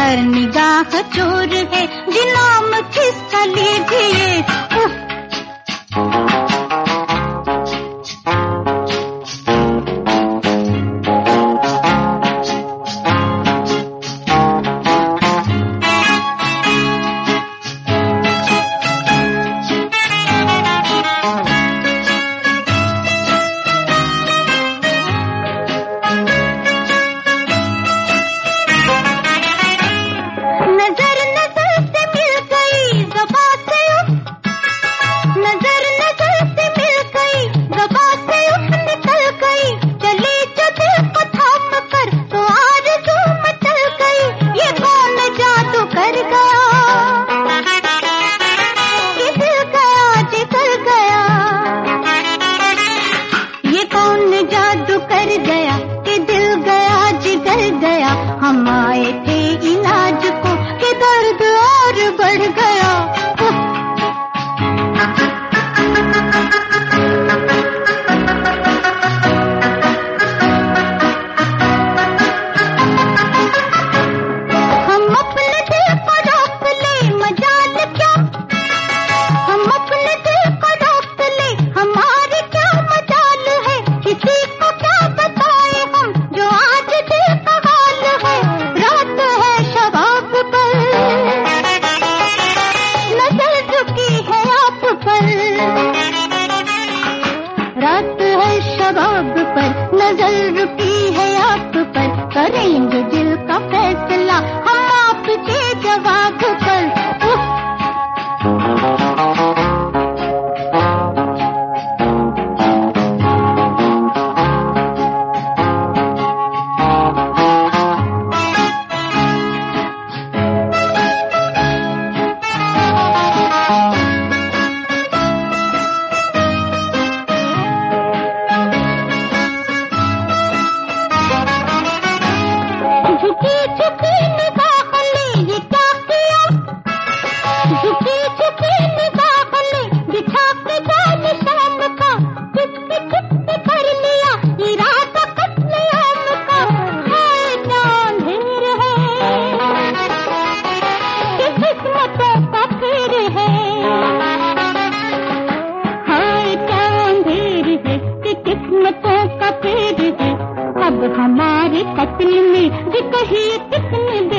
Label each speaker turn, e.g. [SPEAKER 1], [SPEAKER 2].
[SPEAKER 1] पर निगाह चोर है, जी नाम किसका लीजिए। हम आए थे इलाज को कि दर्द और बढ़ गया। हम अपने दिल को रोक ले, मजाल क्या, हम अपने दिल को रोक ले, हमारी क्या मजाल है, किसी को क्या बताए हम जो आज दिल का हाल है। रात है शबाब पर, नजर झुकी है आप पर, रात है शबाब पर, नजर रुकी है आप पर, करेंगे दिल का फैसला हम आपके जवाब पर। झुकी झुकी निगाह ले, ये क्या किया, झुकी झुकी निगाह ले, बिछा के जाल शाम का, चुपके चुपके कर लिया इरादा कत्लेआम का। हाय क्या अंधेर है कि किस्मतों का फेर है, हाय क्या अंधेर है कि किस्मतों का फेर है। अब हमारे कत्ल में भी कहीं किसने